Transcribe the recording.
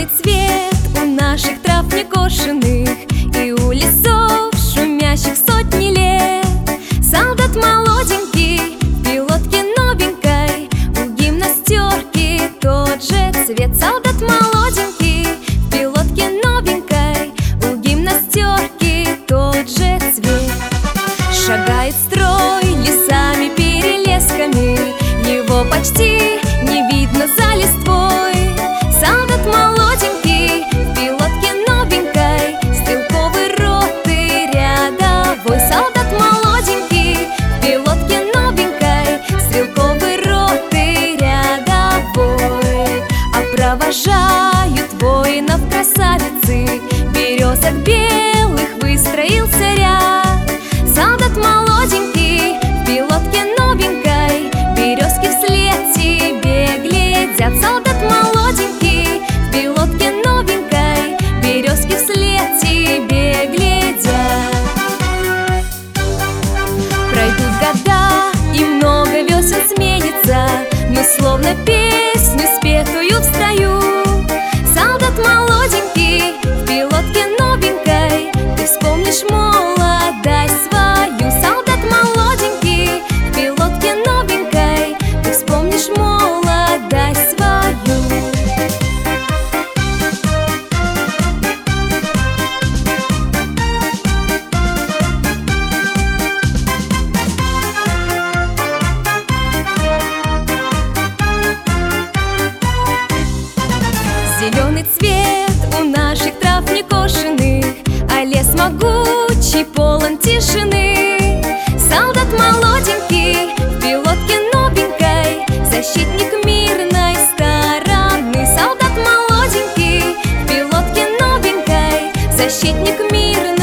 цвет у наших трав некошенных и у лесов, шумящих сотни лет. Солдат молоденький в пилотке новенькой, у гимнастерки тот же цвет. Солдат молоденький в пилотке новенькой, у гимнастерки тот же цвет. Шагает строй лесами, перелесками, его почти не видно за листвой. Солдат молоденький в пилотке новенькой, стрелковой роты рядовой. Солдат молоденький в пилотке новенькой, стрелковой роты рядовой. А провожают воинов красавицы, березок белых выстроился ряд. Солдат молоденький в пилотке новенькой, березки вслед тебе глядят. Солдат молоденький в пилотке новенькой, березки вслед тебе глядят. Пройдут года и много весен сменится, но словно песню спетую встаю. Солдат молоденький в пилотке новенькой, ты вспомнишь молодость свою. Солдат молоденький в пилотке новенькой, ты вспомнишь молодость свою. Зеленый цвет у наших трав некошенных, а лес могучий полон тишины. Солдат молоденький в пилотке новенькой, защитник мирной стороны. Солдат молоденький в пилотке новенькой, защитник мирной